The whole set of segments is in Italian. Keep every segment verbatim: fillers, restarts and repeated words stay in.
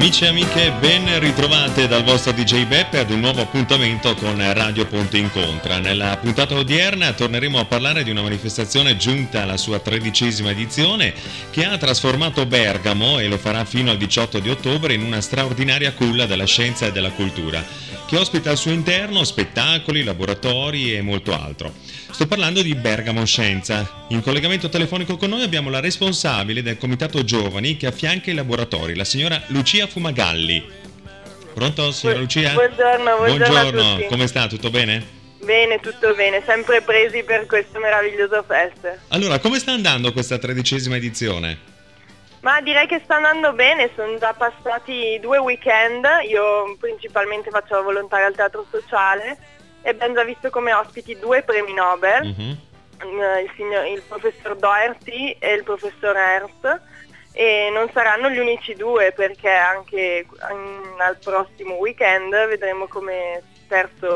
Amici e amiche, ben ritrovate dal vostro D J Beppe ad un nuovo appuntamento con Radio Ponte Incontra. Nella puntata odierna torneremo a parlare di una manifestazione giunta alla sua tredicesima edizione che ha trasformato Bergamo, e lo farà fino al diciotto di ottobre, in una straordinaria culla della scienza e della cultura, che ospita al suo interno spettacoli, laboratori e molto altro. Sto parlando di Bergamo Scienza. In collegamento telefonico con noi abbiamo la responsabile del Comitato Giovani che affianca i laboratori, la signora Lucia Fumagalli. Pronto, signora Lucia? Buongiorno, buongiorno, buongiorno. a tutti. Come sta? Tutto bene? Bene, tutto bene, sempre presi per questo meraviglioso fest. Allora, come sta andando questa tredicesima edizione? Ma direi che sta andando bene, sono già passati due weekend, io principalmente faccio la volontaria al Teatro Sociale e abbiamo già visto come ospiti due premi Nobel, mm-hmm. il, signor, il professor Doherty e il professor Ernst, e non saranno gli unici due perché anche in, al prossimo weekend vedremo come terzo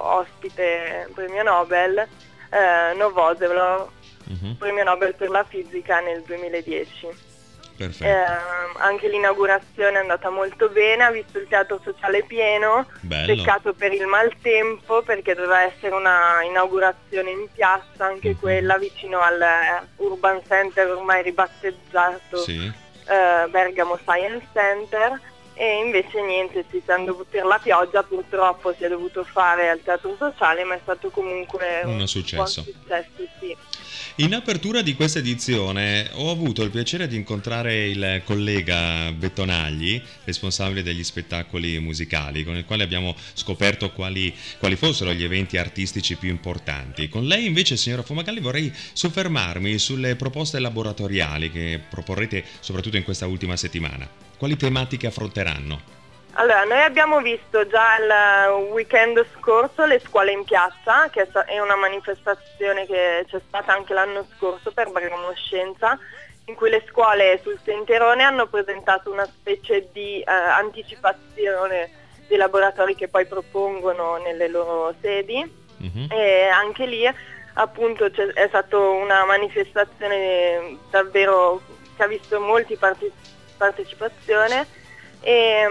ospite premio Nobel eh, Novoselov, mm-hmm. premio Nobel per la fisica nel duemiladieci. Eh, anche l'inaugurazione è andata molto bene, ha visto il Teatro Sociale pieno. Bello. Peccato per il maltempo perché doveva essere una inaugurazione in piazza, anche mm-hmm. quella vicino al Urban Center ormai ribattezzato, sì. eh, Bergamo Science Center, e invece niente, si siamo dovuti, per la pioggia purtroppo si è dovuto fare al Teatro Sociale, ma è stato comunque un, un successo. Buon successo, sì. In apertura di questa edizione ho avuto il piacere di incontrare il collega Bettonagli, responsabile degli spettacoli musicali, con il quale abbiamo scoperto quali, quali fossero gli eventi artistici più importanti. Con lei invece, signora Fumagalli, vorrei soffermarmi sulle proposte laboratoriali che proporrete soprattutto in questa ultima settimana. Quali tematiche affronteranno? Allora, noi abbiamo visto già il weekend scorso le scuole in piazza, che è una manifestazione che c'è stata anche l'anno scorso per Bergamo Scienza, in cui le scuole sul Senterone hanno presentato una specie di eh, anticipazione dei laboratori che poi propongono nelle loro sedi, mm-hmm. e anche lì appunto c'è, è stata una manifestazione davvero che ha visto molti parte- partecipazione. E,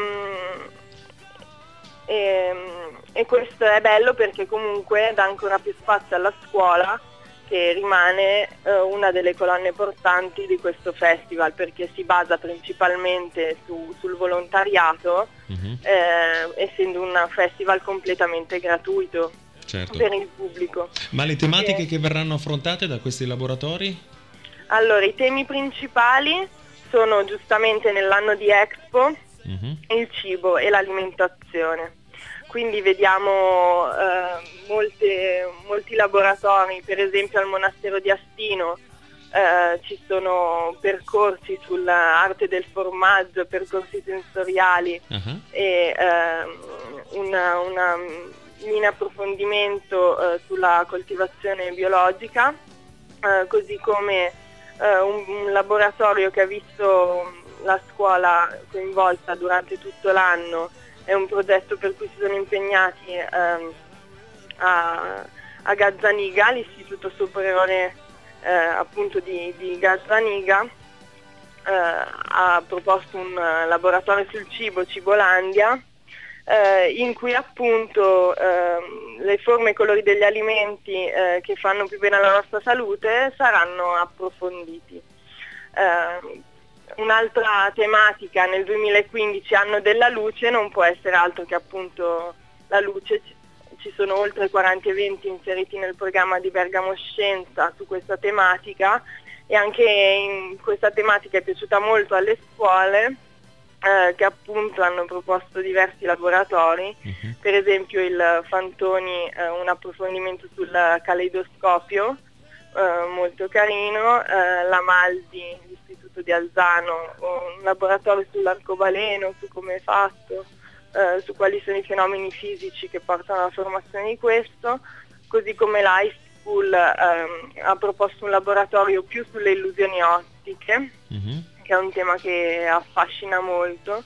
e, e questo è bello perché comunque dà ancora più spazio alla scuola, che rimane eh, una delle colonne portanti di questo festival, perché si basa principalmente su, sul volontariato, mm-hmm. eh, essendo un festival completamente gratuito, certo. per il pubblico. Ma le tematiche e... che verranno affrontate da questi laboratori? Allora, i temi principali sono giustamente nell'anno di Expo, mm-hmm. il cibo e l'alimentazione. Quindi vediamo eh, molte, molti laboratori, per esempio al monastero di Astino eh, ci sono percorsi sull'arte del formaggio, percorsi sensoriali, uh-huh. e eh, una, una, un approfondimento eh, sulla coltivazione biologica, eh, così come eh, un, un laboratorio che ha visto la scuola coinvolta durante tutto l'anno. È un progetto per cui si sono impegnati ehm, a, a Gazzaniga, l'Istituto Superiore eh, appunto di, di Gazzaniga, eh, ha proposto un laboratorio sul cibo, Cibolandia, eh, in cui appunto eh, le forme e i colori degli alimenti eh, che fanno più bene alla nostra salute saranno approfonditi. Eh, Un'altra tematica nel duemilaquindici, anno della luce, non può essere altro che appunto la luce. Ci sono oltre quaranta eventi inseriti nel programma di Bergamo Scienza su questa tematica, e anche in questa tematica è piaciuta molto alle scuole eh, che appunto hanno proposto diversi laboratori, uh-huh. per esempio il Fantoni, eh, un approfondimento sul caleidoscopio, eh, molto carino, eh, la Maldi, di Alzano, un laboratorio sull'arcobaleno, su come è fatto, eh, su quali sono i fenomeni fisici che portano alla formazione di questo, così come l'High School ehm, ha proposto un laboratorio più sulle illusioni ottiche, mm-hmm. che è un tema che affascina molto,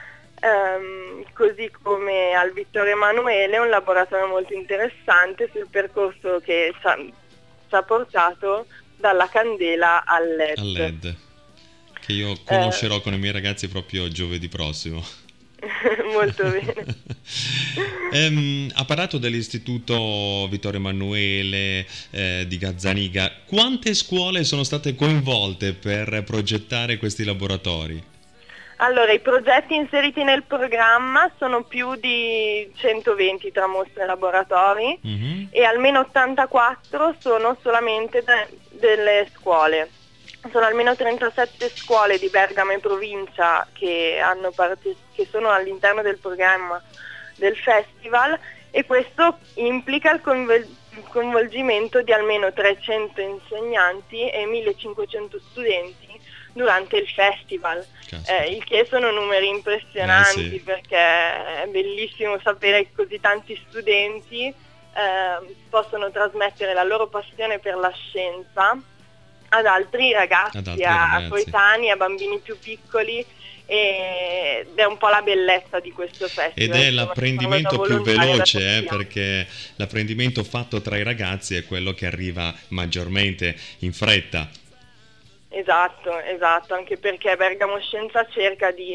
ehm, così come al Vittorio Emanuele un laboratorio molto interessante sul percorso che ci ha, ci ha portato dalla candela al L E D. Al L E D. Che io conoscerò eh, con i miei ragazzi proprio giovedì prossimo. Molto bene. ehm, ha parlato dell'istituto Vittorio Emanuele eh, di Gazzaniga. Quante scuole sono state coinvolte per progettare questi laboratori? Allora, i progetti inseriti nel programma sono più di centoventi tra mostre e laboratori, mm-hmm. e almeno ottantaquattro sono solamente de- delle scuole. Sono almeno trentasette scuole di Bergamo e provincia che, hanno parte- che sono all'interno del programma del festival, e questo implica il coinvol- coinvolgimento di almeno trecento insegnanti e millecinquecento studenti durante il festival, eh, il che sono numeri impressionanti, eh, sì. Perché è bellissimo sapere che così tanti studenti eh, possono trasmettere la loro passione per la scienza ad altri ragazzi, ad altri a, ragazzi. a coetanei, a bambini più piccoli, ed è un po' la bellezza di questo festival. Ed è l'apprendimento più veloce, eh, perché l'apprendimento fatto tra i ragazzi è quello che arriva maggiormente in fretta. Esatto, esatto, anche perché Bergamo Scienza cerca di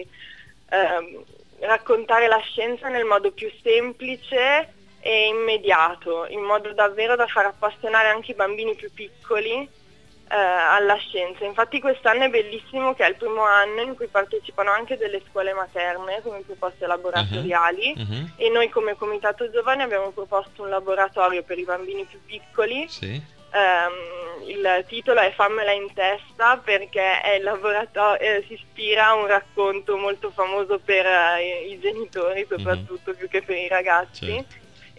ehm, raccontare la scienza nel modo più semplice e immediato, in modo davvero da far appassionare anche i bambini più piccoli eh, alla scienza. Infatti quest'anno è bellissimo che è il primo anno in cui partecipano anche delle scuole materne come proposte laboratoriali, uh-huh, uh-huh. e noi come Comitato Giovani abbiamo proposto un laboratorio per i bambini più piccoli. Sì. Um, il titolo è Fammela in testa, perché è il laboratorio, eh, si ispira a un racconto molto famoso per uh, i genitori, soprattutto, uh-huh. più che per i ragazzi, certo.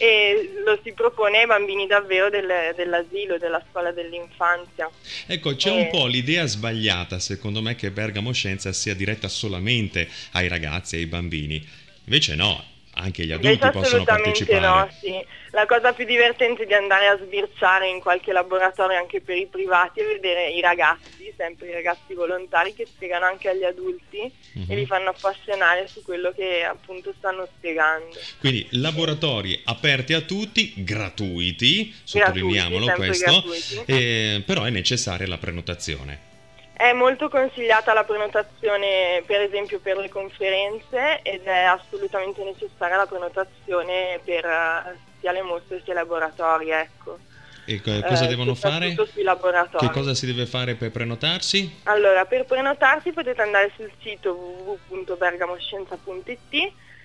E lo si propone ai bambini davvero del, dell'asilo, della scuola dell'infanzia. Ecco, c'è e... un po' l'idea sbagliata, secondo me, che Bergamo Scienza sia diretta solamente ai ragazzi e ai bambini. Invece no, anche gli adulti possono partecipare. No, sì. La cosa più divertente è di andare a sbirciare in qualche laboratorio anche per i privati e vedere i ragazzi, sempre i ragazzi volontari, che spiegano anche agli adulti, uh-huh. e li fanno appassionare su quello che appunto stanno spiegando. Quindi laboratori aperti a tutti, gratuiti, sottolineiamolo questo, eh, però è necessaria la prenotazione. È molto consigliata la prenotazione, per esempio per le conferenze, ed è assolutamente necessaria la prenotazione per uh, sia le mostre sia i laboratori, ecco. E cosa eh, devono fare? Sui laboratori. Che cosa si deve fare per prenotarsi? Allora, per prenotarsi potete andare sul sito w w w punto bergamoscienza punto i t,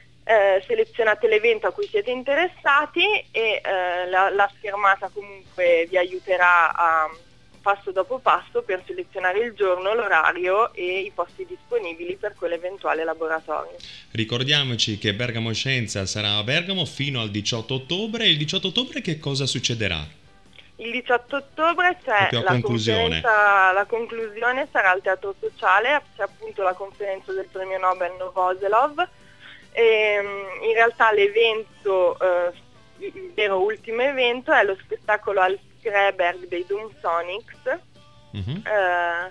eh, selezionate l'evento a cui siete interessati e eh, la, la schermata comunque vi aiuterà a passo dopo passo per selezionare il giorno, l'orario e i posti disponibili per quell'eventuale laboratorio. Ricordiamoci che Bergamo Scienza sarà a Bergamo fino al diciotto ottobre. E il diciotto ottobre che cosa succederà? Il diciotto ottobre c'è la conclusione. La conclusione sarà al Teatro Sociale, c'è appunto la conferenza del premio Nobel Novoselov. E, in realtà l'evento, eh, il vero ultimo evento, è lo spettacolo al Skreberg dei Doomsonics, uh-huh. eh,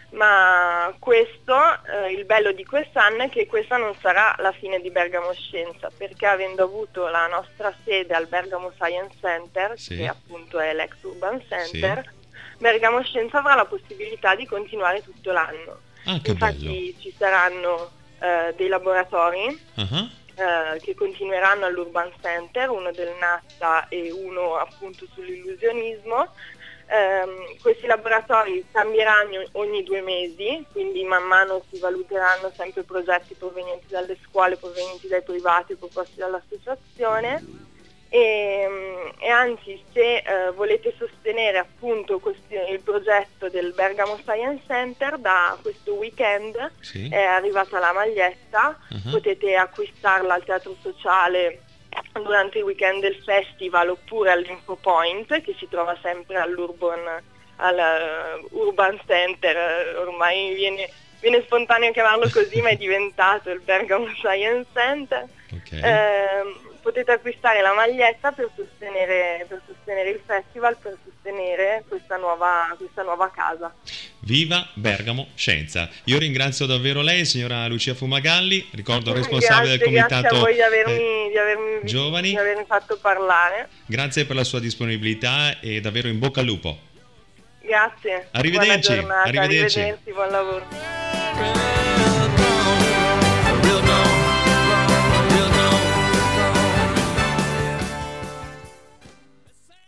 ma questo, eh, il bello di quest'anno è che questa non sarà la fine di Bergamo Scienza, perché avendo avuto la nostra sede al Bergamo Science Center, sì. che appunto è l'ex Urban Center, sì. Bergamo Scienza avrà la possibilità di continuare tutto l'anno. Ah, che Infatti bello. Ci saranno eh, dei laboratori uh-huh. eh, che continueranno all'Urban Center, uno del NASA e uno appunto sull'illusionismo. Eh, questi laboratori cambieranno ogni due mesi, quindi man mano si valuteranno sempre progetti provenienti dalle scuole, provenienti dai privati, proposti dall'associazione. E, e anzi, se eh, volete sostenere appunto questi, il progetto del Bergamo Science Center, da questo weekend sì. è arrivata la maglietta, uh-huh. potete acquistarla al Teatro Sociale durante il weekend del festival oppure all'Info Point, che si trova sempre all'Urban, all'Urban Center, ormai viene, viene spontaneo chiamarlo così, ma è diventato il Bergamo Science Center. Okay. Eh, potete acquistare la maglietta per sostenere, per sostenere il festival, per sostenere questa nuova, questa nuova casa. Viva Bergamo Scienza! Io ringrazio davvero lei, signora Lucia Fumagalli, ricordo responsabile grazie, del comitato grazie a voi di avermi, eh, di avermi, giovani. di avermi fatto parlare. Grazie per la sua disponibilità e davvero in bocca al lupo. Grazie. Arrivederci. Buona giornata, arrivederci. arrivederci, buon lavoro.